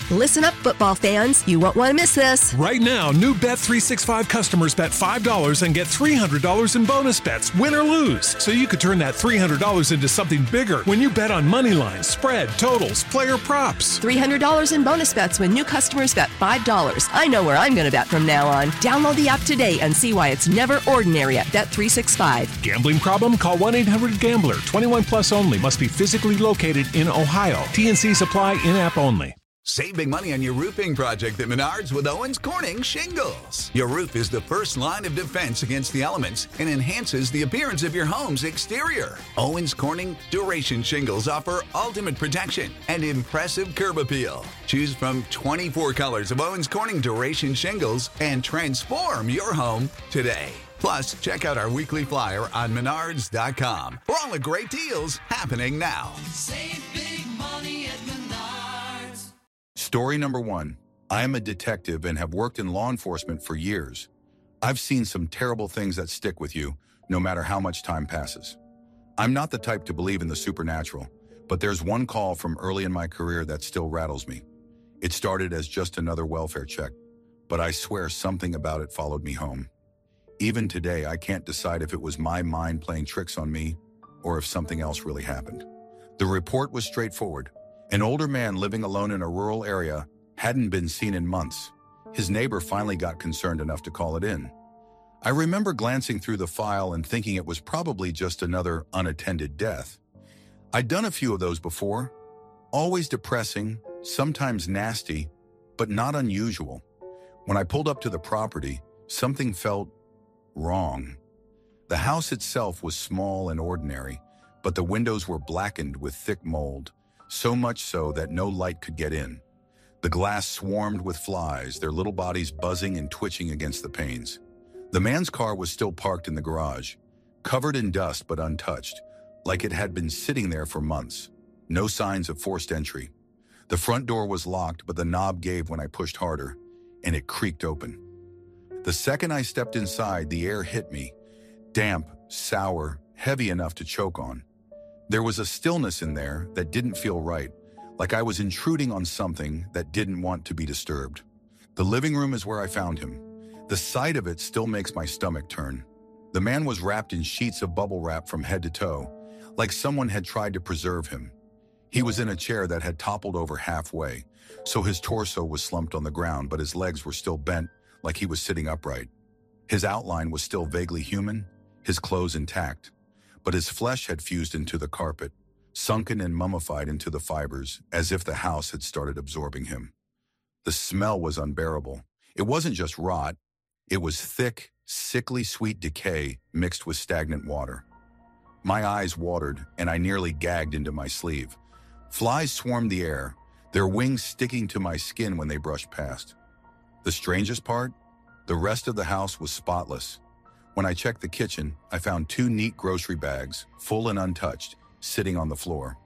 Listen up, football fans. You won't want to miss this. Right now, new Bet365 customers bet $5 and get $300 in bonus bets, win or lose. So you could turn that $300 into something bigger when you bet on money lines, spread, totals, player props. $300 in bonus bets when new customers bet $5. I know where I'm going to bet from now on. Download the app today and see why it's never ordinary at Bet365. Gambling problem? Call 1-800-GAMBLER. 21 plus only. Must be physically located in Ohio. T&Cs apply. In-app only. Save big money on your roofing project at Menards with Owens Corning Shingles. Your roof is the first line of defense against the elements and enhances the appearance of your home's exterior. Owens Corning Duration Shingles offer ultimate protection and impressive curb appeal. Choose from 24 colors of Owens Corning Duration Shingles and transform your home today. Plus, check out our weekly flyer on Menards.com for all the great deals happening now. Save big money at Menards. Story number 1. I am a detective and have worked in law enforcement for years. I've seen some terrible things that stick with you, no matter how much time passes. I'm not the type to believe in the supernatural, but there's one call from early in my career that still rattles me. It started as just another welfare check, but I swear something about it followed me home. Even today, I can't decide if it was my mind playing tricks on me or if something else really happened. The report was straightforward. An older man living alone in a rural area hadn't been seen in months. His neighbor finally got concerned enough to call it in. I remember glancing through the file and thinking it was probably just another unattended death. I'd done a few of those before, always depressing, sometimes nasty, but not unusual. When I pulled up to the property, something felt wrong. The house itself was small and ordinary, but the windows were blackened with thick mold. So much so that no light could get in. The glass swarmed with flies, their little bodies buzzing and twitching against the panes. The man's car was still parked in the garage, covered in dust but untouched, like it had been sitting there for months. No signs of forced entry. The front door was locked, but the knob gave when I pushed harder, and it creaked open. The second I stepped inside, the air hit me, damp, sour, heavy enough to choke on. There was a stillness in there that didn't feel right, like I was intruding on something that didn't want to be disturbed. The living room is where I found him. The sight of it still makes my stomach turn. The man was wrapped in sheets of bubble wrap from head to toe, like someone had tried to preserve him. He was in a chair that had toppled over halfway, so his torso was slumped on the ground, but his legs were still bent, like he was sitting upright. His outline was still vaguely human, his clothes intact. But his flesh had fused into the carpet, sunken and mummified into the fibers, as if the house had started absorbing him. The smell was unbearable. It wasn't just rot. It was thick, sickly sweet decay mixed with stagnant water. My eyes watered, and I nearly gagged into my sleeve. Flies swarmed the air, their wings sticking to my skin when they brushed past. The strangest part? The rest of the house was spotless. When I checked the kitchen, I found 2 neat grocery bags, full and untouched, sitting on the floor.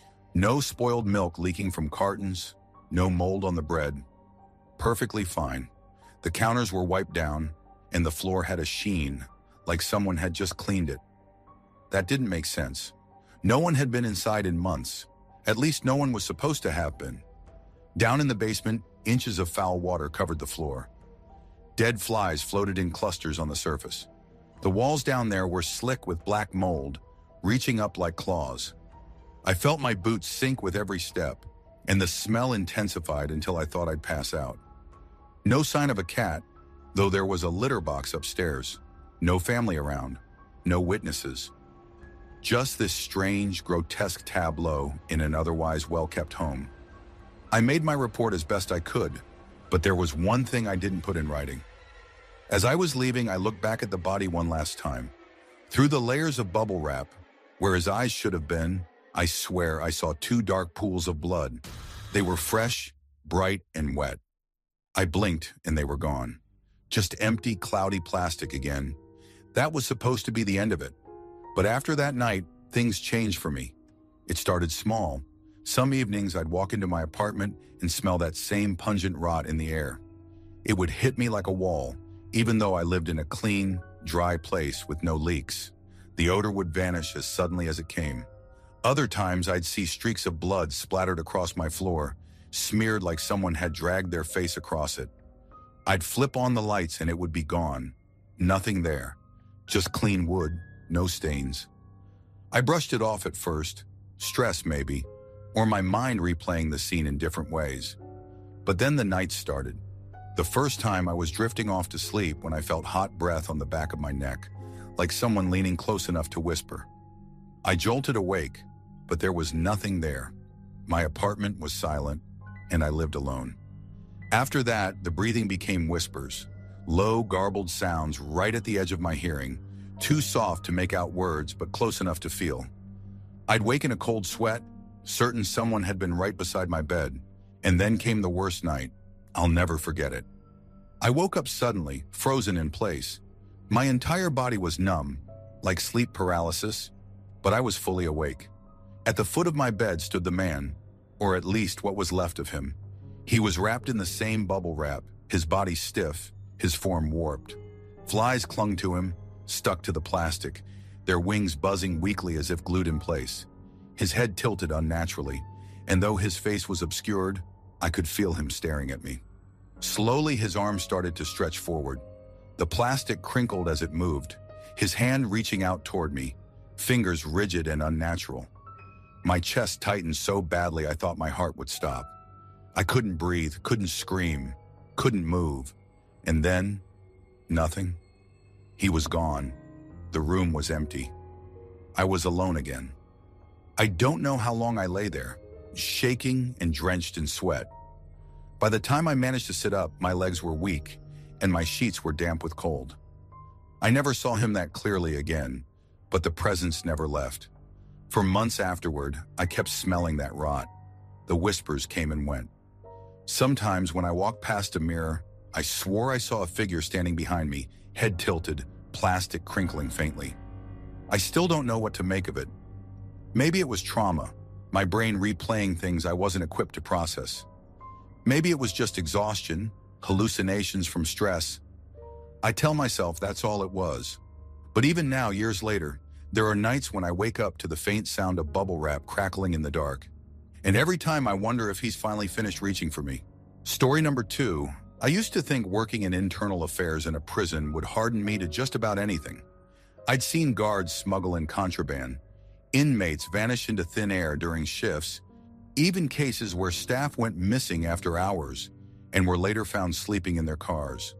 No spoiled milk leaking from cartons, no mold on the bread. Perfectly fine. The counters were wiped down, and the floor had a sheen, like someone had just cleaned it. That didn't make sense. No one had been inside in months. At least no one was supposed to have been. Down in the basement, inches of foul water covered the floor. Dead flies floated in clusters on the surface. The walls down there were slick with black mold, reaching up like claws. I felt my boots sink with every step, and the smell intensified until I thought I'd pass out. No sign of a cat, though there was a litter box upstairs. No family around, no witnesses. Just this strange, grotesque tableau in an otherwise well-kept home. I made my report as best I could, but there was one thing I didn't put in writing. As I was leaving, I looked back at the body one last time. Through the layers of bubble wrap, where his eyes should have been, I swear I saw 2 dark pools of blood. They were fresh, bright, and wet. I blinked and they were gone. Just empty, cloudy plastic again. That was supposed to be the end of it. But after that night, things changed for me. It started small. Some evenings I'd walk into my apartment and smell that same pungent rot in the air. It would hit me like a wall. Even though I lived in a clean, dry place with no leaks, the odor would vanish as suddenly as it came. Other times I'd see streaks of blood splattered across my floor, smeared like someone had dragged their face across it. I'd flip on the lights and it would be gone. Nothing there. Just clean wood, no stains. I brushed it off at first, stress maybe, or my mind replaying the scene in different ways. But then the night started. The first time I was drifting off to sleep when I felt hot breath on the back of my neck, like someone leaning close enough to whisper. I jolted awake, but there was nothing there. My apartment was silent, and I lived alone. After that, the breathing became whispers, low, garbled sounds right at the edge of my hearing, too soft to make out words but close enough to feel. I'd wake in a cold sweat, certain someone had been right beside my bed, and then came the worst night. I'll never forget it. I woke up suddenly, frozen in place. My entire body was numb, like sleep paralysis, but I was fully awake. At the foot of my bed stood the man, or at least what was left of him. He was wrapped in the same bubble wrap, his body stiff, his form warped. Flies clung to him, stuck to the plastic, their wings buzzing weakly as if glued in place. His head tilted unnaturally, and though his face was obscured, I could feel him staring at me. Slowly, his arm started to stretch forward. The plastic crinkled as it moved, his hand reaching out toward me, fingers rigid and unnatural. My chest tightened so badly I thought my heart would stop. I couldn't breathe, couldn't scream, couldn't move. And then, nothing. He was gone. The room was empty. I was alone again. I don't know how long I lay there, shaking and drenched in sweat. By the time I managed to sit up, my legs were weak, and my sheets were damp with cold. I never saw him that clearly again, but the presence never left. For months afterward, I kept smelling that rot. The whispers came and went. Sometimes when I walked past a mirror, I swore I saw a figure standing behind me, head tilted, plastic crinkling faintly. I still don't know what to make of it. Maybe it was trauma, my brain replaying things I wasn't equipped to process. Maybe it was just exhaustion, hallucinations from stress. I tell myself that's all it was. But even now, years later, there are nights when I wake up to the faint sound of bubble wrap crackling in the dark. And every time I wonder if he's finally finished reaching for me. Story number 2. I used to think working in internal affairs in a prison would harden me to just about anything. I'd seen guards smuggle in contraband, inmates vanish into thin air during shifts, even cases where staff went missing after hours and were later found sleeping in their cars.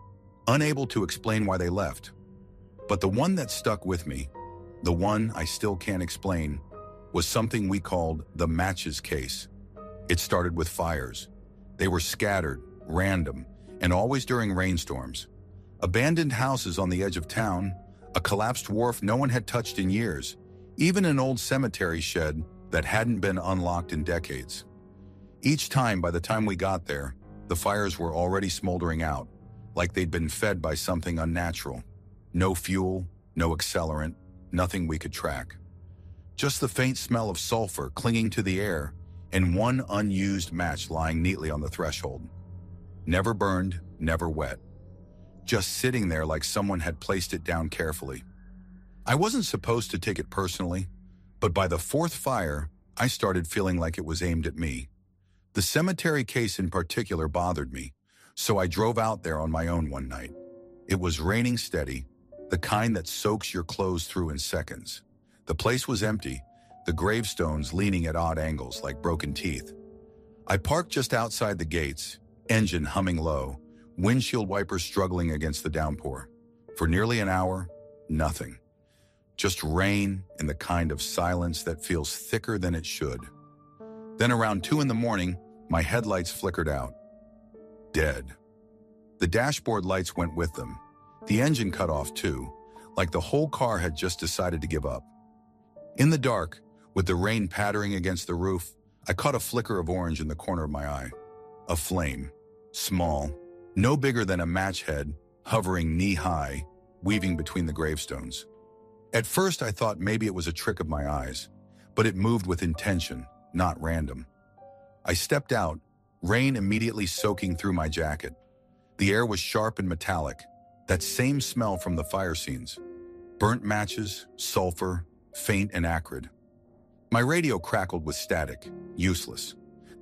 Unable to explain why they left. But the one that stuck with me, the one I still can't explain, was something we called the matches case. It started with fires. They were scattered, random, and always during rainstorms. Abandoned houses on the edge of town, a collapsed wharf no one had touched in years, even an old cemetery shed that hadn't been unlocked in decades. Each time, by the time we got there, the fires were already smoldering out, like they'd been fed by something unnatural. No fuel, no accelerant, nothing we could track. Just the faint smell of sulfur clinging to the air and one unused match lying neatly on the threshold. Never burned, never wet. Just sitting there like someone had placed it down carefully. I wasn't supposed to take it personally, but by the 4th fire, I started feeling like it was aimed at me. The cemetery case in particular bothered me, so I drove out there on my own one night. It was raining steady, the kind that soaks your clothes through in seconds. The place was empty, the gravestones leaning at odd angles like broken teeth. I parked just outside the gates, engine humming low, windshield wipers struggling against the downpour. For nearly an hour, nothing. Just rain and the kind of silence that feels thicker than it should. Then around 2 a.m, my headlights flickered out. Dead. The dashboard lights went with them. The engine cut off too, like the whole car had just decided to give up. In the dark, with the rain pattering against the roof, I caught a flicker of orange in the corner of my eye. A flame, small, no bigger than a match head, hovering knee-high, weaving between the gravestones. At first, I thought maybe it was a trick of my eyes, but it moved with intention, not random. I stepped out, rain immediately soaking through my jacket. The air was sharp and metallic, that same smell from the fire scenes. Burnt matches, sulfur, faint and acrid. My radio crackled with static, useless.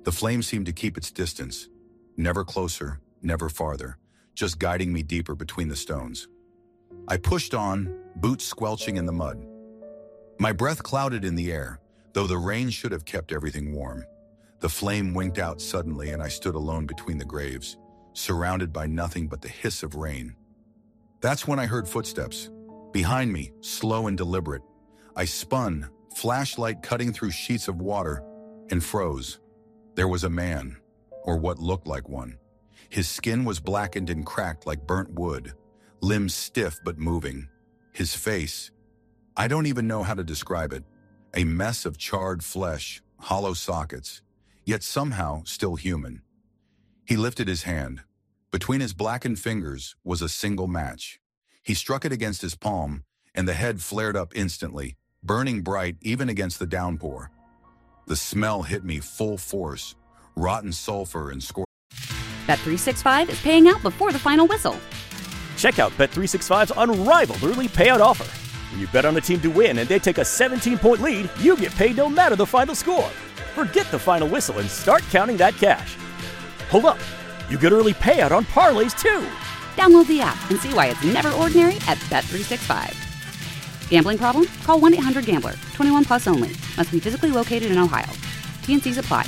The flame seemed to keep its distance, never closer, never farther, just guiding me deeper between the stones. I pushed on, boots squelching in the mud. My breath clouded in the air, though the rain should have kept everything warm. The flame winked out suddenly and I stood alone between the graves, surrounded by nothing but the hiss of rain. That's when I heard footsteps. Behind me, slow and deliberate. I spun, flashlight cutting through sheets of water, and froze. There was a man, or what looked like one. His skin was blackened and cracked like burnt wood, limbs stiff but moving. His face, I don't even know how to describe it, a mess of charred flesh, hollow sockets, yet somehow still human. He lifted his hand. Between his blackened fingers was a single match. He struck it against his palm, and the head flared up instantly, burning bright even against the downpour. The smell hit me full force, rotten sulfur and scorch. Bet365 is paying out before the final whistle. Check out Bet365's unrivaled early payout offer. When you bet on a team to win and they take a 17-point lead, you get paid no matter the final score. Forget the final whistle and start counting that cash. Hold up. You get early payout on parlays, too. Download the app and see why it's never ordinary at Bet365. Gambling problem? Call 1-800-GAMBLER. 21 plus only. Must be physically located in Ohio. T&Cs apply.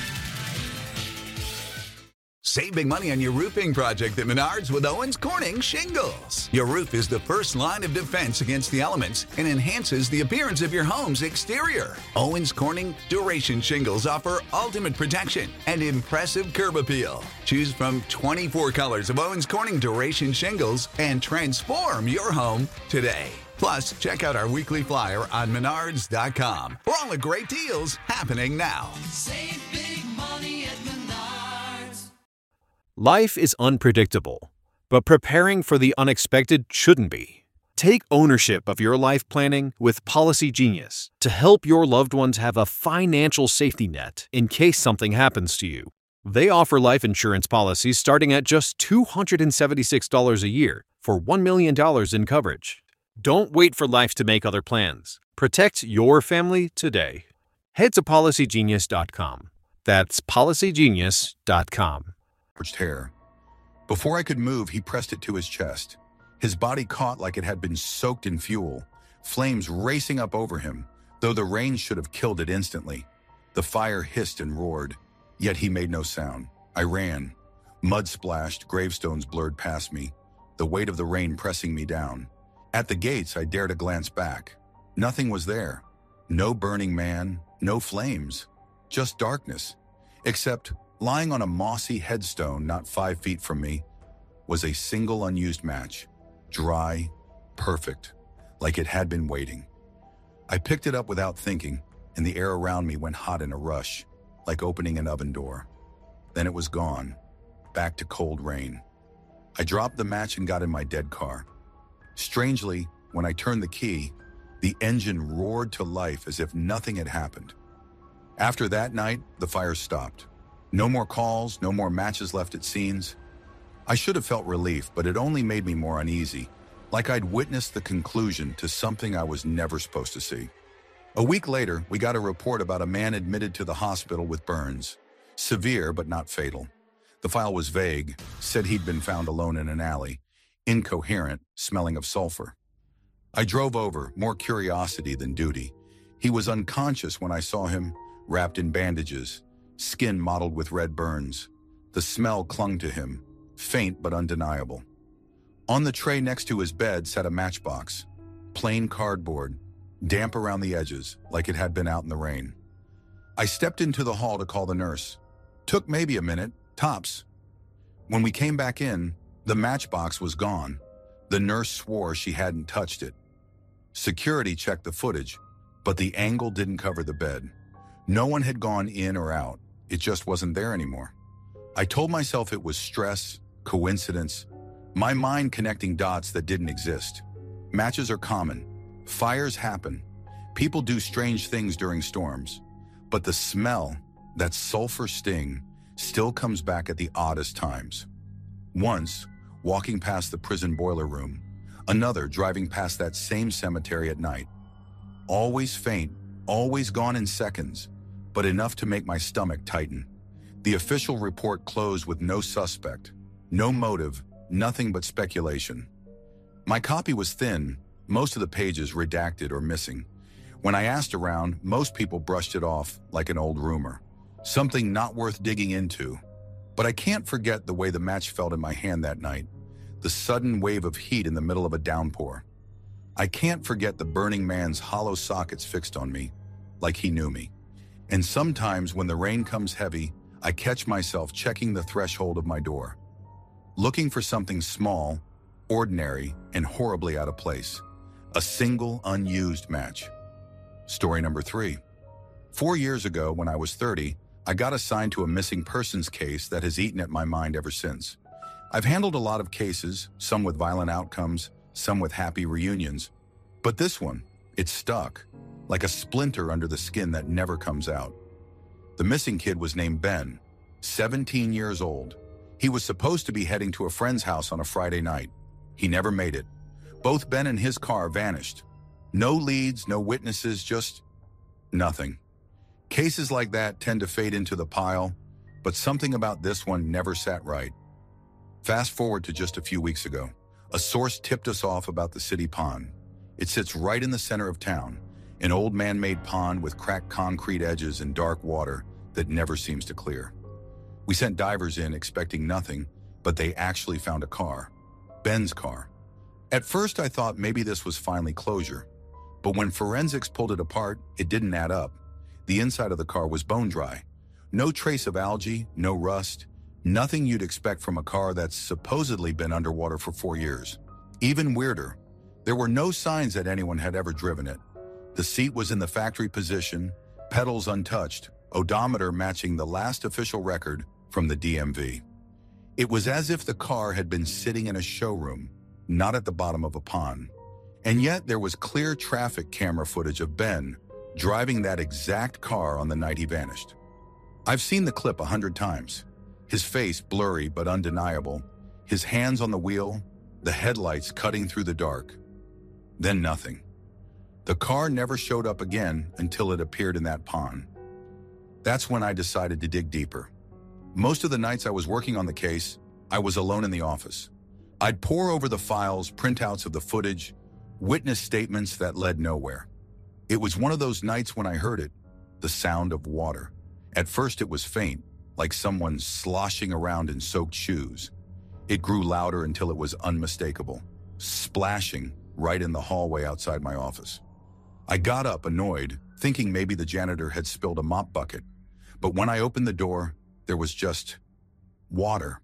Save big money on your roofing project at Menards with Owens Corning Shingles. Your roof is the first line of defense against the elements and enhances the appearance of your home's exterior. Owens Corning Duration Shingles offer ultimate protection and impressive curb appeal. Choose from 24 colors of Owens Corning Duration Shingles and transform your home today. Plus, check out our weekly flyer on Menards.com for all the great deals happening now. Save big money at Menards. Life is unpredictable, but preparing for the unexpected shouldn't be. Take ownership of your life planning with Policy Genius to help your loved ones have a financial safety net in case something happens to you. They offer life insurance policies starting at just $276 a year for $1 million in coverage. Don't wait for life to make other plans. Protect your family today. Head to PolicyGenius.com. That's PolicyGenius.com. Hair. Before I could move, he pressed it to his chest. His body caught like it had been soaked in fuel, flames racing up over him, though the rain should have killed it instantly. The fire hissed and roared, yet he made no sound. I ran. Mud splashed, gravestones blurred past me, the weight of the rain pressing me down. At the gates, I dared a glance back. Nothing was there. No burning man, no flames, just darkness, except lying on a mossy headstone not 5 feet from me was a single unused match, dry, perfect, like it had been waiting. I picked it up without thinking, and the air around me went hot in a rush, like opening an oven door. Then it was gone, back to cold rain. I dropped the match and got in my dead car. Strangely, when I turned the key, the engine roared to life as if nothing had happened. After that night, the fire stopped. No more calls, no more matches left at scenes. I should have felt relief, but it only made me more uneasy, like I'd witnessed the conclusion to something I was never supposed to see. A week later, we got a report about a man admitted to the hospital with burns. Severe, but not fatal. The file was vague, said he'd been found alone in an alley, incoherent, smelling of sulfur. I drove over, more curiosity than duty. He was unconscious when I saw him, wrapped in bandages, skin mottled with red burns. The smell clung to him, faint but undeniable. On the tray next to his bed sat a matchbox, plain cardboard, damp around the edges, like it had been out in the rain. I stepped into the hall to call the nurse. Took maybe a minute, tops. When we came back in, the matchbox was gone. The nurse swore she hadn't touched it. Security checked the footage, but the angle didn't cover the bed. No one had gone in or out. It just wasn't there anymore. I told myself it was stress, coincidence, my mind connecting dots that didn't exist. Matches are common. Fires happen. People do strange things during storms. But the smell, that sulfur sting, still comes back at the oddest times. Once, walking past the prison boiler room. Another driving past that same cemetery at night. Always faint, always gone in seconds, but enough to make my stomach tighten. The official report closed with no suspect, no motive, nothing but speculation. My copy was thin, most of the pages redacted or missing. When I asked around, most people brushed it off like an old rumor, something not worth digging into. But I can't forget the way the match felt in my hand that night, the sudden wave of heat in the middle of a downpour. I can't forget the burning man's hollow sockets fixed on me, like he knew me. And sometimes when the rain comes heavy, I catch myself checking the threshold of my door, looking for something small, ordinary, and horribly out of place. A single unused match. Story number 3. 4 years ago, when I was 30, I got assigned to a missing persons case that has eaten at my mind ever since. I've handled a lot of cases, some with violent outcomes, some with happy reunions. But this one, it's stuck, like a splinter under the skin that never comes out. The missing kid was named Ben, 17 years old. He was supposed to be heading to a friend's house on a Friday night. He never made it. Both Ben and his car vanished. No leads, no witnesses, just nothing. Cases like that tend to fade into the pile, but something about this one never sat right. Fast forward to just a few weeks ago. A source tipped us off about the city pond. It sits right in the center of town, an old man-made pond with cracked concrete edges and dark water that never seems to clear. We sent divers in expecting nothing, but they actually found a car. Ben's car. At first I thought maybe this was finally closure, but when forensics pulled it apart, it didn't add up. The inside of the car was bone dry. No trace of algae, no rust, nothing you'd expect from a car that's supposedly been underwater for 4 years. Even weirder, there were no signs that anyone had ever driven it. The seat was in the factory position, pedals untouched, odometer matching the last official record from the DMV. It was as if the car had been sitting in a showroom, not at the bottom of a pond. And yet there was clear traffic camera footage of Ben driving that exact car on the night he vanished. I've seen the clip 100 times. His face blurry but undeniable, his hands on the wheel, the headlights cutting through the dark. Then nothing. The car never showed up again until it appeared in that pond. That's when I decided to dig deeper. Most of the nights I was working on the case, I was alone in the office. I'd pore over the files, printouts of the footage, witness statements that led nowhere. It was one of those nights when I heard it, the sound of water. At first it was faint, like someone sloshing around in soaked shoes. It grew louder until it was unmistakable, splashing right in the hallway outside my office. I got up, annoyed, thinking maybe the janitor had spilled a mop bucket. But when I opened the door, there was just water.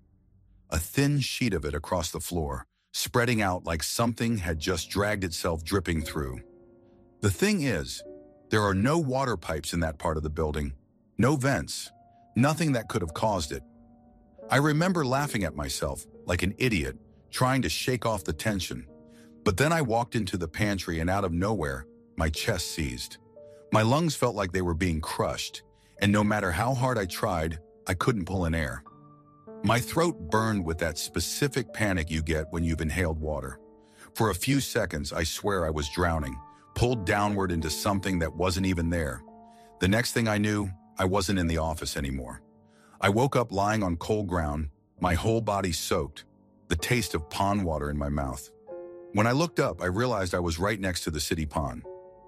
A thin sheet of it across the floor, spreading out like something had just dragged itself dripping through. The thing is, there are no water pipes in that part of the building, no vents, nothing that could have caused it. I remember laughing at myself like an idiot, trying to shake off the tension. But then I walked into the pantry and out of nowhere, my chest seized. My lungs felt like they were being crushed, and no matter how hard I tried, I couldn't pull in air. My throat burned with that specific panic you get when you've inhaled water. For a few seconds, I swear I was drowning, pulled downward into something that wasn't even there. The next thing I knew, I wasn't in the office anymore. I woke up lying on cold ground, my whole body soaked, the taste of pond water in my mouth. When I looked up, I realized I was right next to the city pond.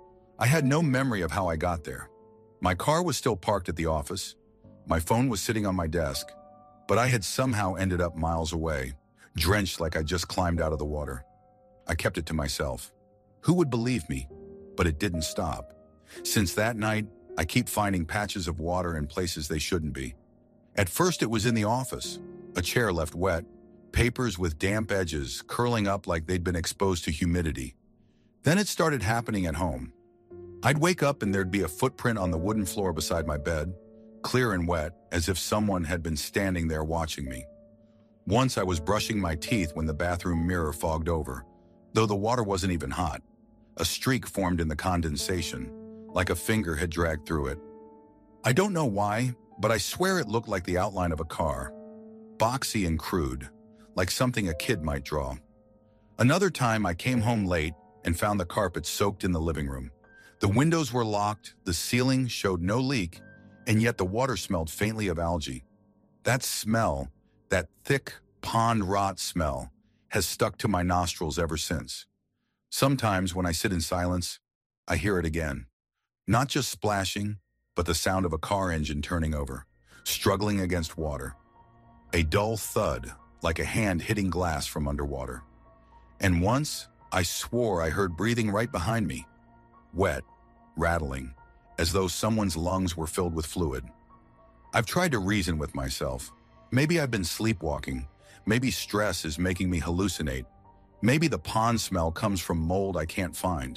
I had no memory of how I got there. My car was still parked at the office. My phone was sitting on my desk, but I had somehow ended up miles away, drenched like I just climbed out of the water. I kept it to myself. Who would believe me? But it didn't stop. Since that night, I keep finding patches of water in places they shouldn't be. At first, it was in the office, a chair left wet, papers with damp edges curling up like they'd been exposed to humidity. Then it started happening at home. I'd wake up and there'd be a footprint on the wooden floor beside my bed, clear and wet, as if someone had been standing there watching me. Once I was brushing my teeth when the bathroom mirror fogged over, though the water wasn't even hot. A streak formed in the condensation, like a finger had dragged through it. I don't know why, but I swear it looked like the outline of a car, boxy and crude, like something a kid might draw. Another time I came home late and found the carpet soaked in the living room. The windows were locked, the ceiling showed no leak, and yet the water smelled faintly of algae. That smell, that thick pond rot smell, has stuck to my nostrils ever since. Sometimes when I sit in silence, I hear it again. Not just splashing, but the sound of a car engine turning over, struggling against water. A dull thud, like a hand hitting glass from underwater. And once, I swore I heard breathing right behind me. Wet, rattling, as though someone's lungs were filled with fluid. I've tried to reason with myself. Maybe I've been sleepwalking. Maybe stress is making me hallucinate. Maybe the pond smell comes from mold I can't find.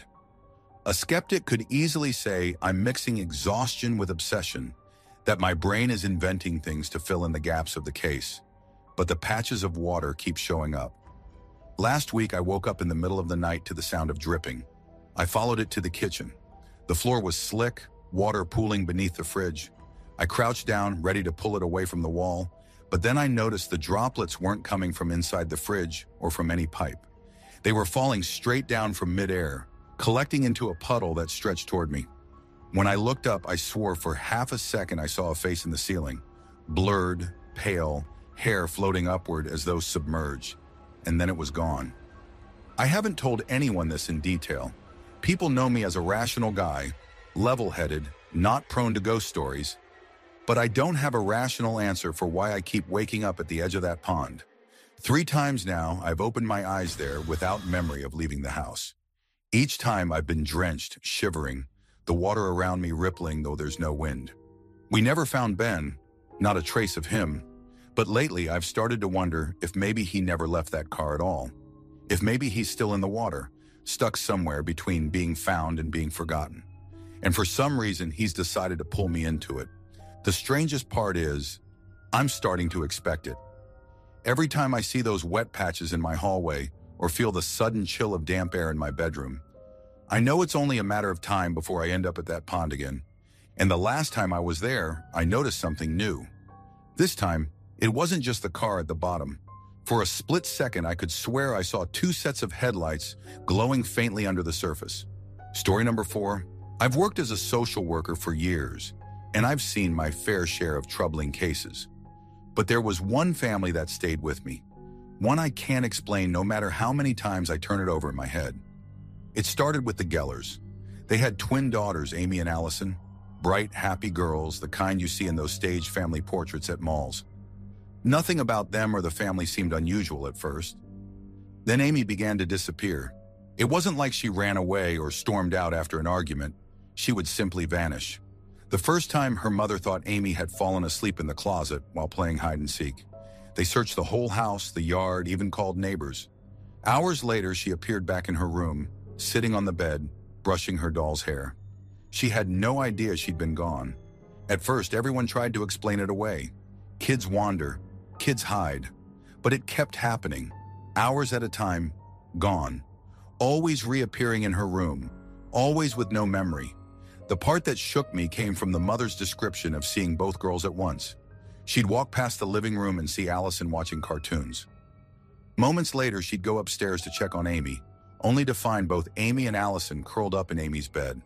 A skeptic could easily say I'm mixing exhaustion with obsession, that my brain is inventing things to fill in the gaps of the case. But the patches of water keep showing up. Last week, I woke up in the middle of the night to the sound of dripping. I followed it to the kitchen. The floor was slick, water pooling beneath the fridge. I crouched down, ready to pull it away from the wall, but then I noticed the droplets weren't coming from inside the fridge or from any pipe. They were falling straight down from midair, collecting into a puddle that stretched toward me. When I looked up, I swore for half a second I saw a face in the ceiling. Blurred, pale, hair floating upward as though submerged. And then it was gone. I haven't told anyone this in detail. People know me as a rational guy, level-headed, not prone to ghost stories. But I don't have a rational answer for why I keep waking up at the edge of that pond. 3 times now, I've opened my eyes there without memory of leaving the house. Each time I've been drenched, shivering, the water around me rippling though there's no wind. We never found Ben, not a trace of him. But lately I've started to wonder if maybe he never left that car at all. If maybe he's still in the water, stuck somewhere between being found and being forgotten. And for some reason, he's decided to pull me into it. The strangest part is, I'm starting to expect it. Every time I see those wet patches in my hallway or feel the sudden chill of damp air in my bedroom, I know it's only a matter of time before I end up at that pond again. And the last time I was there, I noticed something new. This time, it wasn't just the car at the bottom. For a split second, I could swear I saw 2 sets of headlights glowing faintly under the surface. Story number 4. I've worked as a social worker for years, and I've seen my fair share of troubling cases. But there was one family that stayed with me, one I can't explain no matter how many times I turn it over in my head. It started with the Gellers. They had twin daughters, Amy and Allison, bright, happy girls, the kind you see in those staged family portraits at malls. Nothing about them or the family seemed unusual at first. Then Amy began to disappear. It wasn't like she ran away or stormed out after an argument. She would simply vanish. The first time, her mother thought Amy had fallen asleep in the closet while playing hide and seek. They searched the whole house, the yard, even called neighbors. Hours later, she appeared back in her room, sitting on the bed, brushing her doll's hair. She had no idea she'd been gone. At first, everyone tried to explain it away. Kids wander, kids hide. But it kept happening, hours at a time, gone. Always reappearing in her room, always with no memory. The part that shook me came from the mother's description of seeing both girls at once. She'd walk past the living room and see Allison watching cartoons. Moments later, she'd go upstairs to check on Amy, only to find both Amy and Allison curled up in Amy's bed.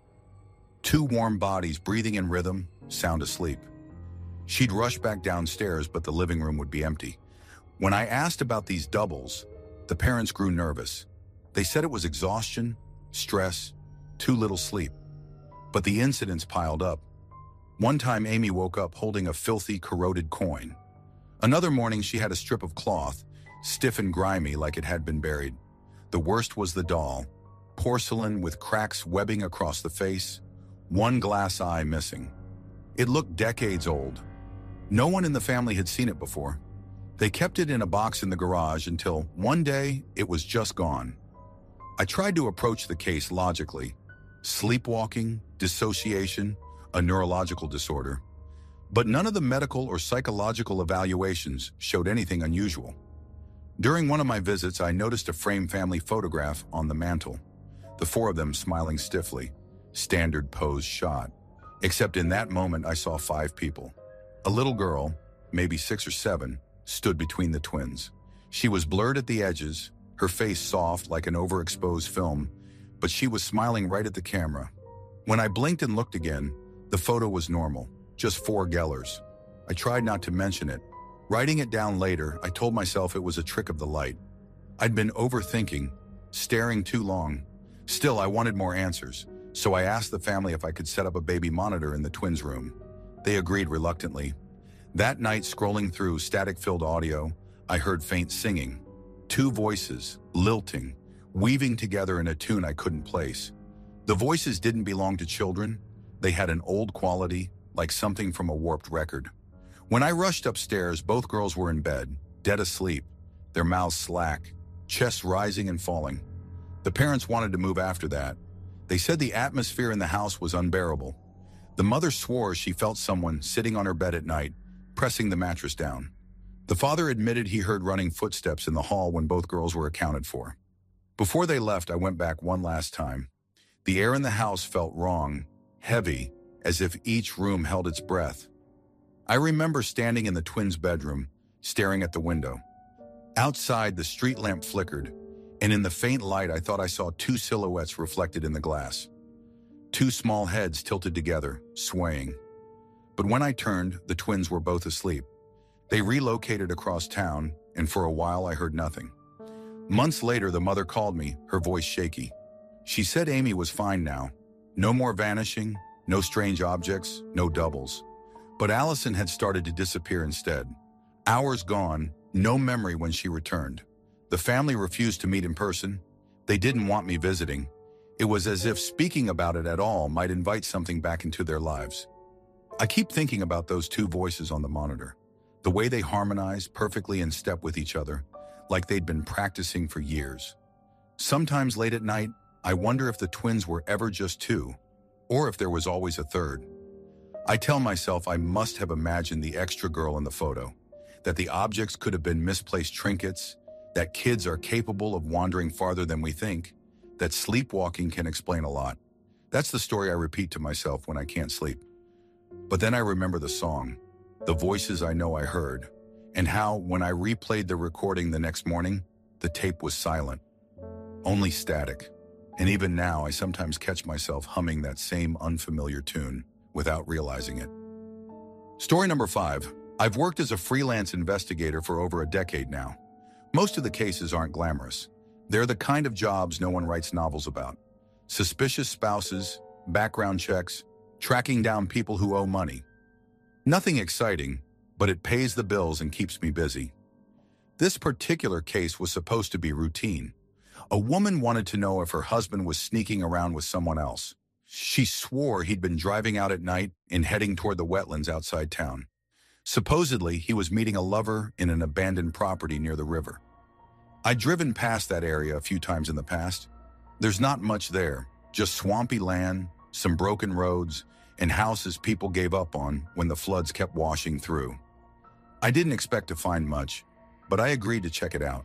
2 warm bodies breathing in rhythm, sound asleep. She'd rush back downstairs, but the living room would be empty. When I asked about these doubles, the parents grew nervous. They said it was exhaustion, stress, too little sleep. But the incidents piled up. One time, Amy woke up holding a filthy, corroded coin. Another morning, she had a strip of cloth, stiff and grimy like it had been buried. The worst was the doll, porcelain with cracks webbing across the face, 1 glass eye missing. It looked decades old. No one in the family had seen it before. They kept it in a box in the garage until one day it was just gone. I tried to approach the case logically. Sleepwalking, dissociation, a neurological disorder. But none of the medical or psychological evaluations showed anything unusual. During one of my visits, I noticed a framed family photograph on the mantle. The 4 of them smiling stiffly. Standard pose shot. Except in that moment, I saw 5 people. A little girl, maybe 6 or 7, stood between the twins. She was blurred at the edges, her face soft like an overexposed film, but she was smiling right at the camera. When I blinked and looked again, the photo was normal, just 4 Gellers. I tried not to mention it, Writing it down later, I told myself it was a trick of the light. I'd been overthinking, staring too long. Still, I wanted more answers, so I asked the family if I could set up a baby monitor in the twins' room. They agreed reluctantly. That night, scrolling through static-filled audio, I heard faint singing. Two voices, lilting, weaving together in a tune I couldn't place. The voices didn't belong to children. They had an old quality, like something from a warped record. When I rushed upstairs, both girls were in bed, dead asleep, their mouths slack, chests rising and falling. The parents wanted to move after that. They said the atmosphere in the house was unbearable. The mother swore she felt someone sitting on her bed at night, pressing the mattress down. The father admitted he heard running footsteps in the hall when both girls were accounted for. Before they left, I went back one last time. The air in the house felt wrong, heavy, as if each room held its breath. I remember standing in the twins' bedroom, staring at the window. Outside, the street lamp flickered, and in the faint light, I thought I saw two silhouettes reflected in the glass. Two small heads tilted together, swaying. But when I turned, the twins were both asleep. They relocated across town, and for a while I heard nothing. Months later, the mother called me, her voice shaky. She said Amy was fine now. No more vanishing, no strange objects, no doubles. But Allison had started to disappear instead. Hours gone, no memory when she returned. The family refused to meet in person. They didn't want me visiting. It was as if speaking about it at all might invite something back into their lives. I keep thinking about those two voices on the monitor. The way they harmonized perfectly in step with each other, like they'd been practicing for years. Sometimes late at night, I wonder if the twins were ever just two, or if there was always a third. I tell myself I must have imagined the extra girl in the photo, that the objects could have been misplaced trinkets, that kids are capable of wandering farther than we think, that sleepwalking can explain a lot. That's the story I repeat to myself when I can't sleep. But then I remember the song, the voices I know I heard, and how, when I replayed the recording the next morning, the tape was silent, only static. And even now, I sometimes catch myself humming that same unfamiliar tune without realizing it. Story number 5. I've worked as a freelance investigator for over a decade now. Most of the cases aren't glamorous. They're the kind of jobs no one writes novels about. Suspicious spouses, background checks, tracking down people who owe money. Nothing exciting, but it pays the bills and keeps me busy. This particular case was supposed to be routine. A woman wanted to know if her husband was sneaking around with someone else. She swore he'd been driving out at night and heading toward the wetlands outside town. Supposedly, he was meeting a lover in an abandoned property near the river. I'd driven past that area a few times in the past. There's not much there, just swampy land, some broken roads, and houses people gave up on when the floods kept washing through. I didn't expect to find much, but I agreed to check it out.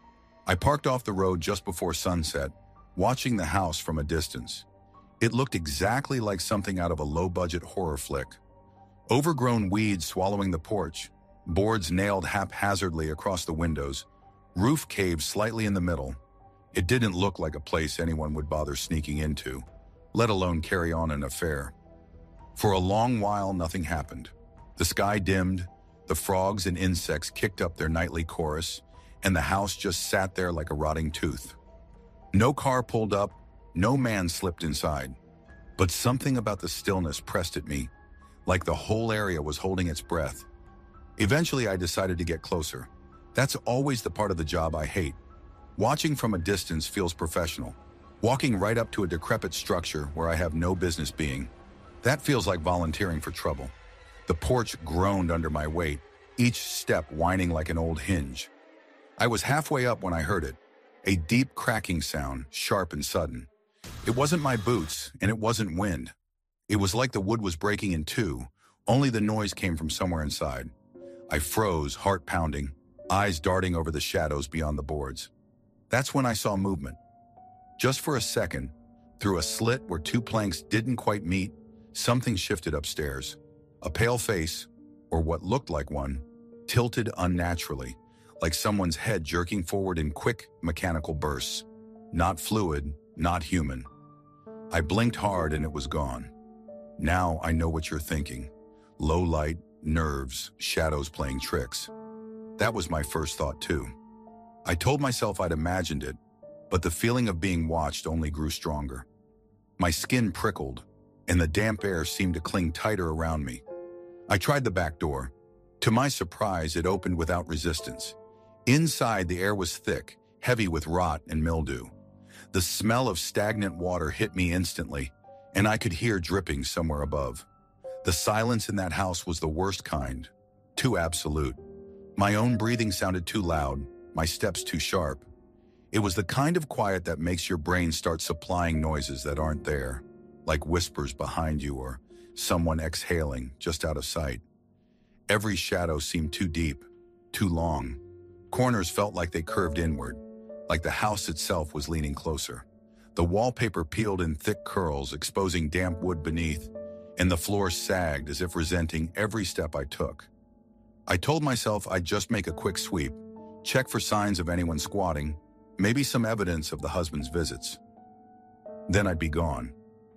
I parked off the road just before sunset, watching the house from a distance. It looked exactly like something out of a low-budget horror flick. Overgrown weeds swallowing the porch, boards nailed haphazardly across the windows, roof caved slightly in the middle. It didn't look like a place anyone would bother sneaking into, let alone carry on an affair. For a long while, nothing happened. The sky dimmed, the frogs and insects kicked up their nightly chorus, and the house just sat there like a rotting tooth. No car pulled up, no man slipped inside. But something about the stillness pressed at me, like the whole area was holding its breath. Eventually, I decided to get closer. That's always the part of the job I hate. Watching from a distance feels professional. Walking right up to a decrepit structure where I have no business being, that feels like volunteering for trouble. The porch groaned under my weight, each step whining like an old hinge. I was halfway up when I heard it, a deep cracking sound, sharp and sudden. It wasn't my boots, and it wasn't wind. It was like the wood was breaking in two, only the noise came from somewhere inside. I froze, heart pounding, eyes darting over the shadows beyond the boards. That's when I saw movement. Just for a second, through a slit where two planks didn't quite meet, something shifted upstairs. A pale face, or what looked like one, tilted unnaturally, like someone's head jerking forward in quick, mechanical bursts. Not fluid, not human. I blinked hard and it was gone. Now I know what you're thinking. Low light, nerves, shadows playing tricks. That was my first thought too. I told myself I'd imagined it, but the feeling of being watched only grew stronger. My skin prickled, and the damp air seemed to cling tighter around me. I tried the back door. To my surprise, it opened without resistance. Inside, the air was thick, heavy with rot and mildew. The smell of stagnant water hit me instantly, and I could hear dripping somewhere above. The silence in that house was the worst kind, too absolute. My own breathing sounded too loud, my steps too sharp. It was the kind of quiet that makes your brain start supplying noises that aren't there, like whispers behind you or someone exhaling just out of sight. Every shadow seemed too deep, too long. Corners felt like they curved inward, like the house itself was leaning closer. The wallpaper peeled in thick curls, exposing damp wood beneath, and the floor sagged as if resenting every step I took. I told myself I'd just make a quick sweep, check for signs of anyone squatting, maybe some evidence of the husband's visits. Then I'd be gone.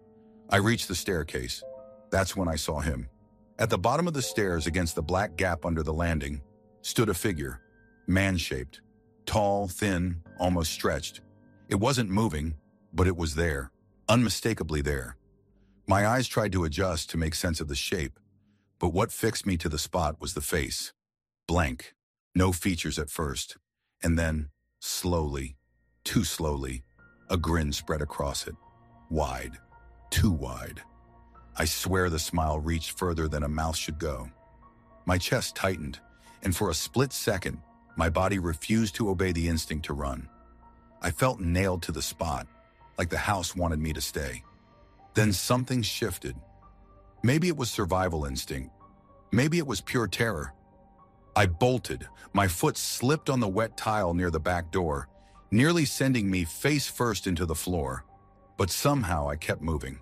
I reached the staircase. That's when I saw him. At the bottom of the stairs, against the black gap under the landing, stood a figure, man-shaped, tall, thin, almost stretched. It wasn't moving, but it was there, unmistakably there. My eyes tried to adjust to make sense of the shape, but what fixed me to the spot was the face. Blank, no features at first, and then, slowly, too slowly, a grin spread across it. Wide, too wide. I swear the smile reached further than a mouth should go. My chest tightened, and for a split second, my body refused to obey the instinct to run. I felt nailed to the spot, like the house wanted me to stay. Then something shifted. Maybe it was survival instinct. Maybe it was pure terror. I bolted. My foot slipped on the wet tile near the back door, nearly sending me face first into the floor. But somehow I kept moving.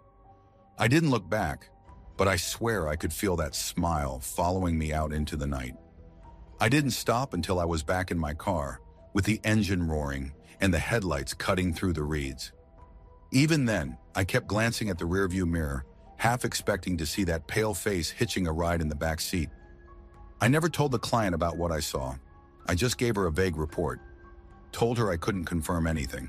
I didn't look back, but I swear I could feel that smile following me out into the night. I didn't stop until I was back in my car, with the engine roaring and the headlights cutting through the reeds. Even then, I kept glancing at the rearview mirror, half expecting to see that pale face hitching a ride in the back seat. I never told the client about what I saw. I just gave her a vague report, told her I couldn't confirm anything.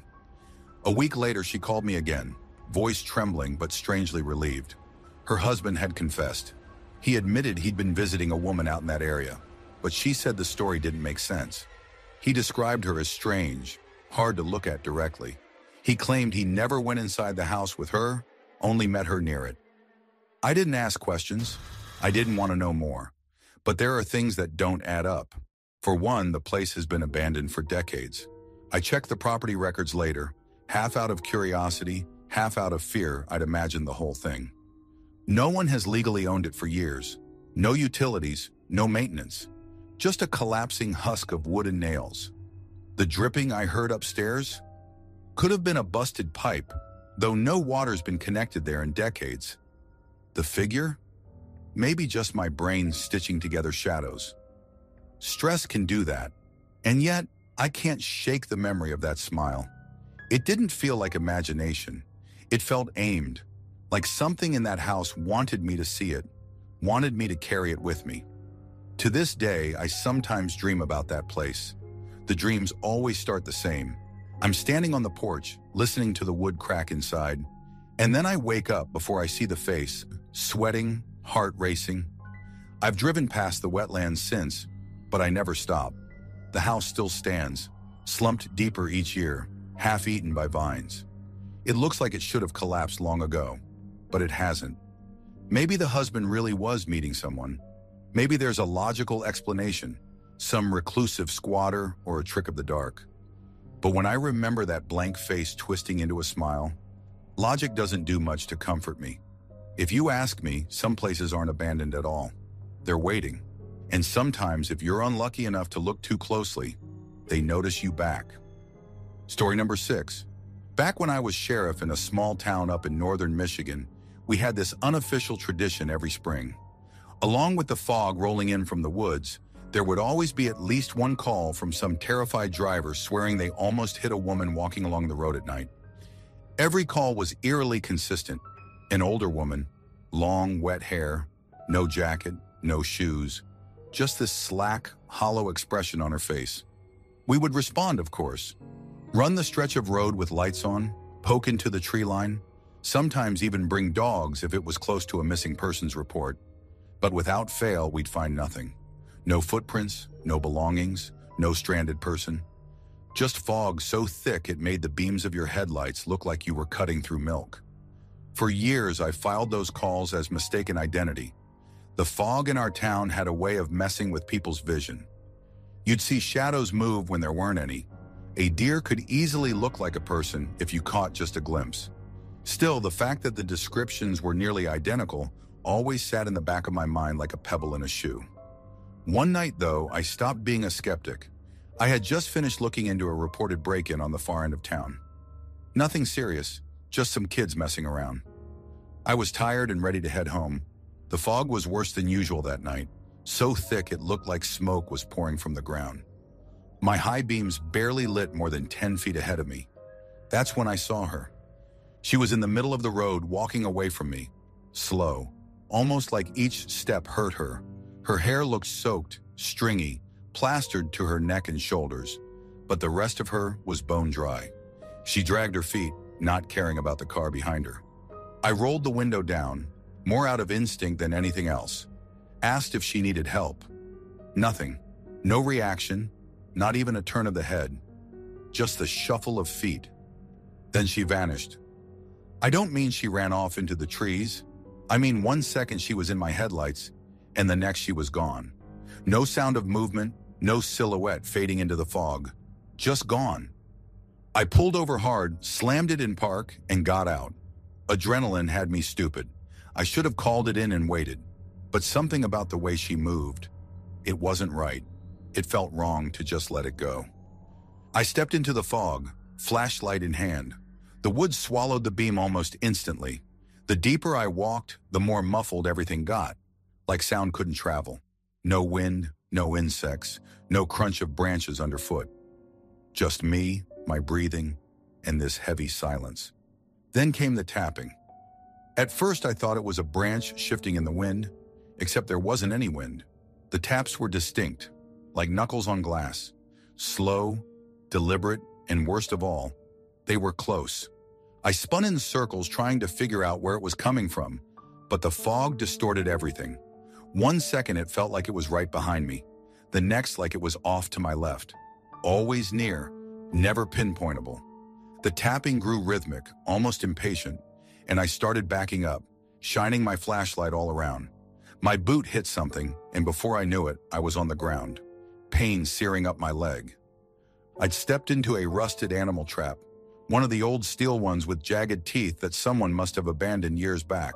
A week later, she called me again, voice trembling but strangely relieved. Her husband had confessed. He admitted he'd been visiting a woman out in that area, but she said the story didn't make sense. He described her as strange, hard to look at directly. He claimed he never went inside the house with her, only met her near it. I didn't ask questions. I didn't want to know more. But there are things that don't add up. For one, the place has been abandoned for decades. I checked the property records later, half out of curiosity, half out of fear. I'd imagined the whole thing. No one has legally owned it for years. No utilities, no maintenance. Just a collapsing husk of wood and nails. The dripping I heard upstairs could have been a busted pipe, though no water's been connected there in decades. The figure? Maybe just my brain stitching together shadows. Stress can do that, and yet I can't shake the memory of that smile. It didn't feel like imagination. It felt aimed, like something in that house wanted me to see it, wanted me to carry it with me. To this day, I sometimes dream about that place. The dreams always start the same. I'm standing on the porch, listening to the wood crack inside, and then I wake up before I see the face, sweating, heart racing. I've driven past the wetlands since, but I never stop. The house still stands, slumped deeper each year, half-eaten by vines. It looks like it should have collapsed long ago, but it hasn't. Maybe the husband really was meeting someone. Maybe there's a logical explanation, some reclusive squatter or a trick of the dark. But when I remember that blank face twisting into a smile, logic doesn't do much to comfort me. If you ask me, some places aren't abandoned at all. They're waiting. And sometimes, if you're unlucky enough to look too closely, they notice you back. Story number 6. Back when I was sheriff in a small town up in northern Michigan, we had this unofficial tradition every spring. Along with the fog rolling in from the woods, there would always be at least one call from some terrified driver swearing they almost hit a woman walking along the road at night. Every call was eerily consistent. An older woman, long, wet hair, no jacket, no shoes, just this slack, hollow expression on her face. We would respond, of course. Run the stretch of road with lights on, poke into the tree line, sometimes even bring dogs if it was close to a missing persons report. But without fail, we'd find nothing. No footprints, no belongings, no stranded person. Just fog so thick it made the beams of your headlights look like you were cutting through milk. For years, I filed those calls as mistaken identity. The fog in our town had a way of messing with people's vision. You'd see shadows move when there weren't any. A deer could easily look like a person if you caught just a glimpse. Still, the fact that the descriptions were nearly identical always sat in the back of my mind like a pebble in a shoe. One night, though, I stopped being a skeptic. I had just finished looking into a reported break-in on the far end of town. Nothing serious, just some kids messing around. I was tired and ready to head home. The fog was worse than usual that night, so thick it looked like smoke was pouring from the ground. My high beams barely lit more than 10 feet ahead of me. That's when I saw her. She was in the middle of the road, walking away from me, slow, almost like each step hurt her. Her hair looked soaked, stringy, plastered to her neck and shoulders, but the rest of her was bone dry. She dragged her feet, not caring about the car behind her. I rolled the window down, more out of instinct than anything else. Asked if she needed help. Nothing. No reaction, not even a turn of the head. Just the shuffle of feet. Then she vanished. I don't mean she ran off into the trees. I mean 1 second she was in my headlights, and the next she was gone. No sound of movement, no silhouette fading into the fog. Just gone. I pulled over hard, slammed it in park, and got out. Adrenaline had me stupid. I should have called it in and waited. But something about the way she moved, it wasn't right. It felt wrong to just let it go. I stepped into the fog, flashlight in hand. The woods swallowed the beam almost instantly. The deeper I walked, the more muffled everything got, like sound couldn't travel. No wind, no insects, no crunch of branches underfoot. Just me, my breathing, and this heavy silence. Then came the tapping. At first I thought it was a branch shifting in the wind, except there wasn't any wind. The taps were distinct, like knuckles on glass. Slow, deliberate, and worst of all, they were close. I spun in circles trying to figure out where it was coming from, but the fog distorted everything. 1 second it felt like it was right behind me, the next like it was off to my left. Always near, never pinpointable. The tapping grew rhythmic, almost impatient, and I started backing up, shining my flashlight all around. My boot hit something, and before I knew it, I was on the ground, pain searing up my leg. I'd stepped into a rusted animal trap, one of the old steel ones with jagged teeth that someone must have abandoned years back.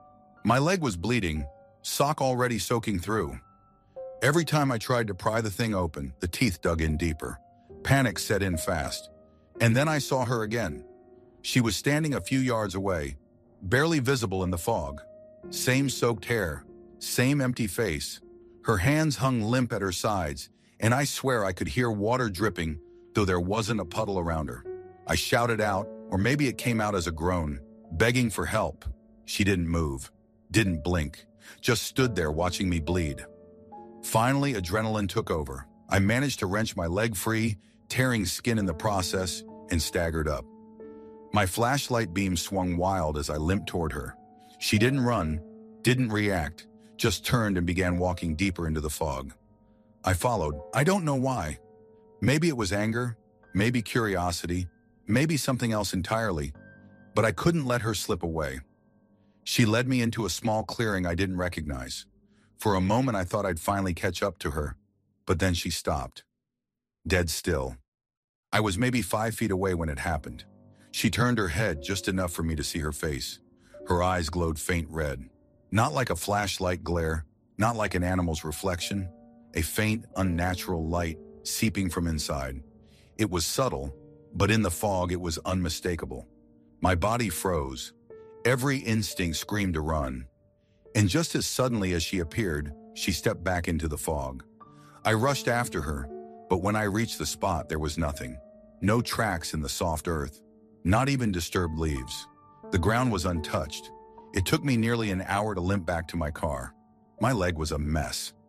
My leg was bleeding, sock already soaking through. Every time I tried to pry the thing open, the teeth dug in deeper. Panic set in fast. And then I saw her again. She was standing a few yards away, barely visible in the fog. Same soaked hair, same empty face. Her hands hung limp at her sides, and I swear I could hear water dripping, though there wasn't a puddle around her. I shouted out, or maybe it came out as a groan, begging for help. She didn't move, didn't blink, just stood there watching me bleed. Finally, adrenaline took over. I managed to wrench my leg free, tearing skin in the process, and staggered up. My flashlight beam swung wild as I limped toward her. She didn't run, didn't react, just turned and began walking deeper into the fog. I followed. I don't know why. Maybe it was anger, maybe curiosity, maybe something else entirely, but I couldn't let her slip away. She led me into a small clearing I didn't recognize. For a moment I thought I'd finally catch up to her, but then she stopped. Dead still. I was maybe 5 feet away when it happened. She turned her head just enough for me to see her face. Her eyes glowed faint red. Not like a flashlight glare, not like an animal's reflection. A faint, unnatural light seeping from inside. It was subtle, but in the fog it was unmistakable. My body froze. Every instinct screamed to run. And just as suddenly as she appeared, she stepped back into the fog. I rushed after her, but when I reached the spot, there was nothing. No tracks in the soft earth, not even disturbed leaves. The ground was untouched. It took me nearly an hour to limp back to my car. My leg was a mess.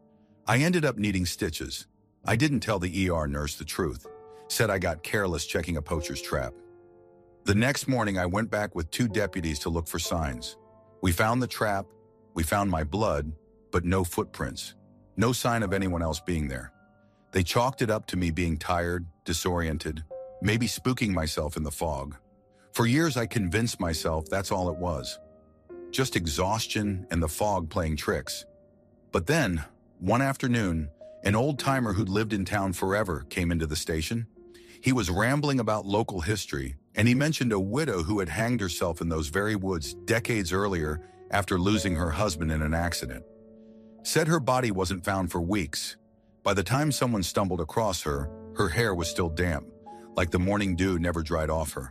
I ended up needing stitches. I didn't tell the ER nurse the truth. Said I got careless checking a poacher's trap. The next morning, I went back with 2 deputies to look for signs. We found the trap, we found my blood, but no footprints. No sign of anyone else being there. They chalked it up to me being tired, disoriented, maybe spooking myself in the fog. For years, I convinced myself that's all it was. Just exhaustion and the fog playing tricks. But then, one afternoon, an old-timer who'd lived in town forever came into the station. He was rambling about local history, and he mentioned a widow who had hanged herself in those very woods decades earlier after losing her husband in an accident. Said her body wasn't found for weeks. By the time someone stumbled across her, her hair was still damp, like the morning dew never dried off her.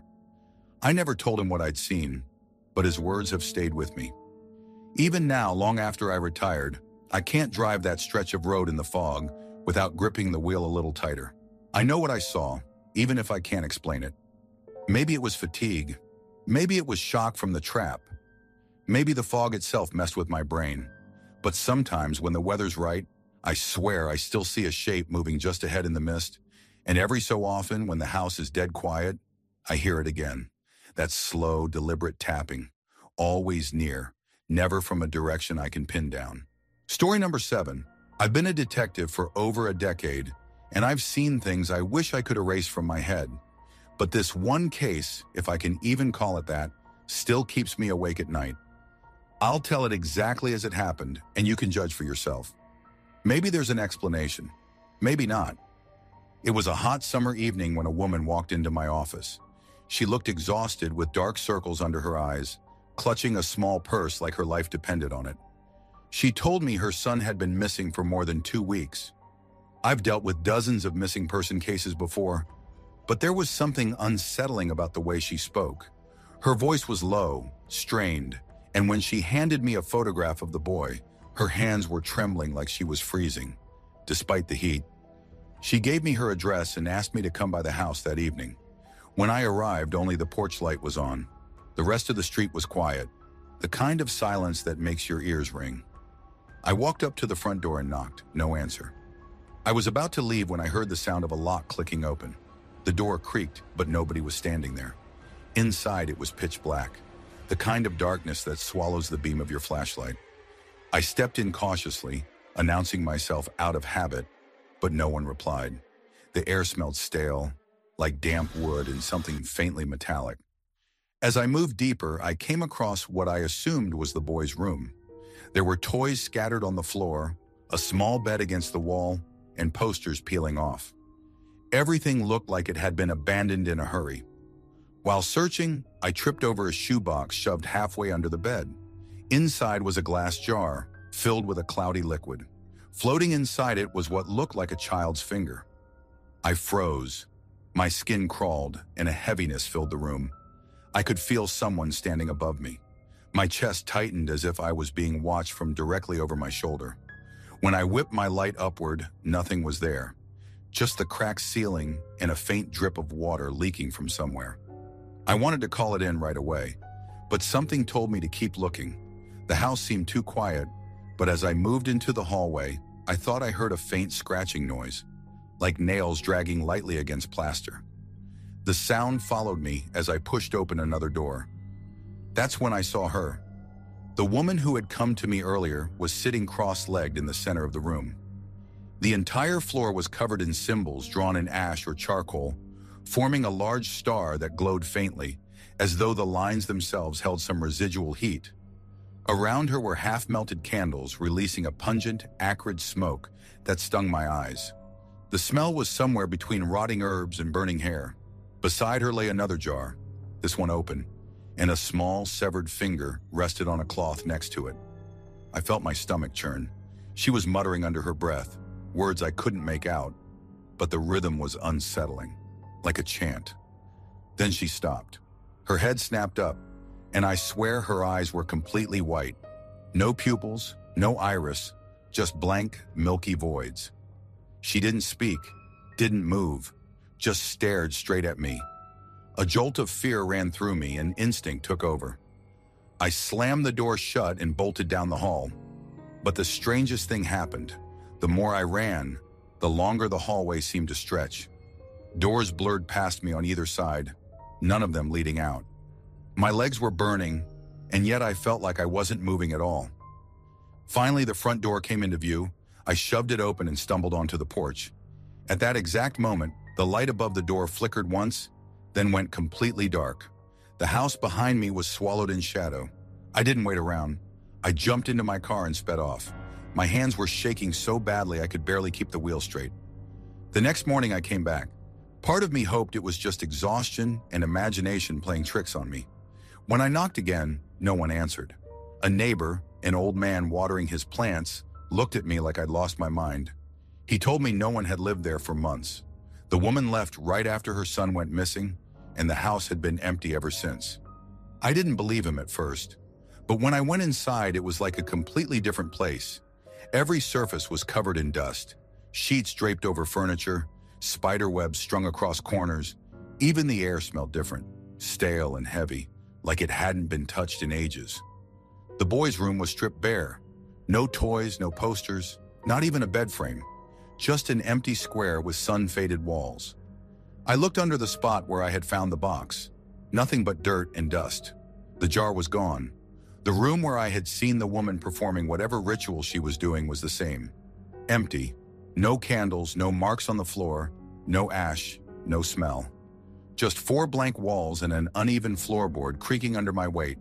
I never told him what I'd seen, but his words have stayed with me. Even now, long after I retired, I can't drive that stretch of road in the fog without gripping the wheel a little tighter. I know what I saw, even if I can't explain it. Maybe it was fatigue. Maybe it was shock from the trap. Maybe the fog itself messed with my brain. But sometimes when the weather's right, I swear I still see a shape moving just ahead in the mist. And every so often, when the house is dead quiet, I hear it again. That slow, deliberate tapping. Always near, never from a direction I can pin down. Story number 7. I've been a detective for over a decade, and I've seen things I wish I could erase from my head. But this one case, if I can even call it that, still keeps me awake at night. I'll tell it exactly as it happened, and you can judge for yourself. Maybe there's an explanation. Maybe not. It was a hot summer evening when a woman walked into my office. She looked exhausted with dark circles under her eyes, clutching a small purse like her life depended on it. She told me her son had been missing for more than 2 weeks. I've dealt with dozens of missing person cases before, but there was something unsettling about the way she spoke. Her voice was low, strained, and when she handed me a photograph of the boy, her hands were trembling like she was freezing, despite the heat. She gave me her address and asked me to come by the house that evening. When I arrived, only the porch light was on. The rest of the street was quiet, the kind of silence that makes your ears ring. I walked up to the front door and knocked. No answer. I was about to leave when I heard the sound of a lock clicking open. The door creaked, but nobody was standing there. Inside, it was pitch black, the kind of darkness that swallows the beam of your flashlight. I stepped in cautiously, announcing myself out of habit, but no one replied. The air smelled stale, like damp wood and something faintly metallic. As I moved deeper, I came across what I assumed was the boy's room. There were toys scattered on the floor, a small bed against the wall, and posters peeling off. Everything looked like it had been abandoned in a hurry. While searching, I tripped over a shoebox shoved halfway under the bed. Inside was a glass jar, filled with a cloudy liquid. Floating inside it was what looked like a child's finger. I froze. My skin crawled, and a heaviness filled the room. I could feel someone standing above me. My chest tightened as if I was being watched from directly over my shoulder. When I whipped my light upward, nothing was there. Just the cracked ceiling and a faint drip of water leaking from somewhere. I wanted to call it in right away, but something told me to keep looking. The house seemed too quiet, but as I moved into the hallway, I thought I heard a faint scratching noise, like nails dragging lightly against plaster. The sound followed me as I pushed open another door. That's when I saw her. The woman who had come to me earlier was sitting cross-legged in the center of the room. The entire floor was covered in symbols drawn in ash or charcoal, forming a large star that glowed faintly, as though the lines themselves held some residual heat. Around her were half-melted candles releasing a pungent, acrid smoke that stung my eyes. The smell was somewhere between rotting herbs and burning hair. Beside her lay another jar, this one open, and a small, severed finger rested on a cloth next to it. I felt my stomach churn. She was muttering under her breath, words I couldn't make out, but the rhythm was unsettling, like a chant. Then she stopped. Her head snapped up, and I swear her eyes were completely white. No pupils, no iris, just blank, milky voids. She didn't speak, didn't move, just stared straight at me. A jolt of fear ran through me and instinct took over. I slammed the door shut and bolted down the hall. But the strangest thing happened. The more I ran, the longer the hallway seemed to stretch. Doors blurred past me on either side, none of them leading out. My legs were burning, and yet I felt like I wasn't moving at all. Finally, the front door came into view. I shoved it open and stumbled onto the porch. At that exact moment, the light above the door flickered once, then went completely dark. The house behind me was swallowed in shadow. I didn't wait around. I jumped into my car and sped off. My hands were shaking so badly I could barely keep the wheel straight. The next morning I came back. Part of me hoped it was just exhaustion and imagination playing tricks on me. When I knocked again, no one answered. A neighbor, an old man watering his plants, looked at me like I'd lost my mind. He told me no one had lived there for months. The woman left right after her son went missing, and the house had been empty ever since. I didn't believe him at first, but when I went inside, it was like a completely different place. Every surface was covered in dust, sheets draped over furniture, spider webs strung across corners. Even the air smelled different, stale and heavy, like it hadn't been touched in ages. The boys' room was stripped bare. No toys, no posters, not even a bed frame. Just an empty square with sun-faded walls. I looked under the spot where I had found the box. Nothing but dirt and dust. The jar was gone. The room where I had seen the woman performing whatever ritual she was doing was the same. Empty. No candles, no marks on the floor, no ash, no smell. Just 4 blank walls and an uneven floorboard creaking under my weight.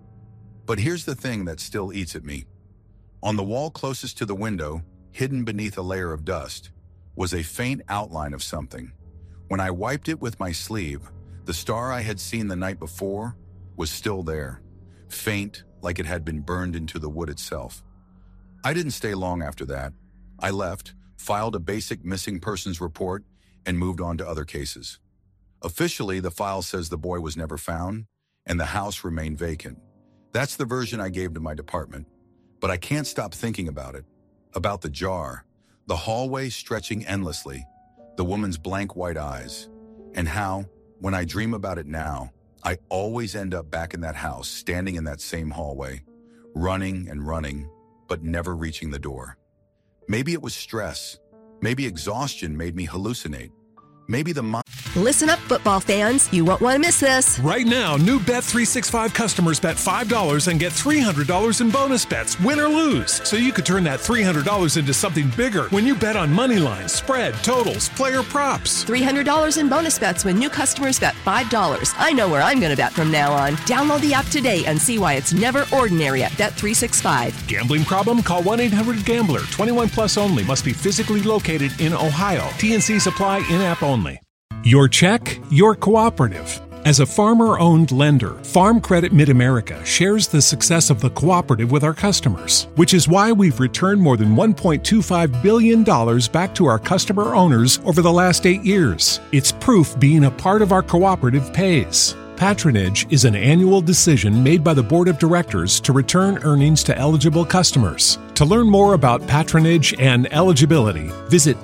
But here's the thing that still eats at me. On the wall closest to the window, hidden beneath a layer of dust, was a faint outline of something. When I wiped it with my sleeve, the star I had seen the night before was still there, faint like it had been burned into the wood itself. I didn't stay long after that. I left, filed a basic missing persons report, and moved on to other cases. Officially, the file says the boy was never found, and the house remained vacant. That's the version I gave to my department. But I can't stop thinking about it. About the jar, the hallway stretching endlessly, the woman's blank white eyes, and how, when I dream about it now, I always end up back in that house, standing in that same hallway, running and running, but never reaching the door. Maybe it was stress. Maybe exhaustion made me hallucinate. Maybe the mind... Listen up, football fans. You won't want to miss this. Right now, new Bet365 customers bet $5 and get $300 in bonus bets, win or lose. So you could turn that $300 into something bigger when you bet on money lines, spread, totals, player props. $300 in bonus bets when new customers bet $5. I know where I'm going to bet from now on. Download the app today and see why it's never ordinary at Bet365. Gambling problem? Call 1-800-GAMBLER. 21 plus only. Must be physically located in Ohio. T&C supply in-app only. Your check, your cooperative. As a farmer-owned lender, Farm Credit Mid-America shares the success of the cooperative with our customers, which is why we've returned more than $1.25 billion back to our customer owners over the last 8 years. It's proof being a part of our cooperative pays. Patronage is an annual decision made by the Board of Directors to return earnings to eligible customers. To learn more about patronage and eligibility, visit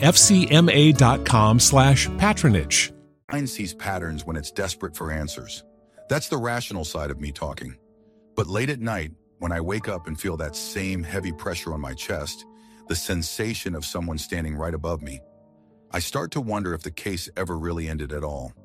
fcma.com/patronage. Mind sees patterns when it's desperate for answers. That's the rational side of me talking. But late at night, when I wake up and feel that same heavy pressure on my chest, the sensation of someone standing right above me, I start to wonder if the case ever really ended at all.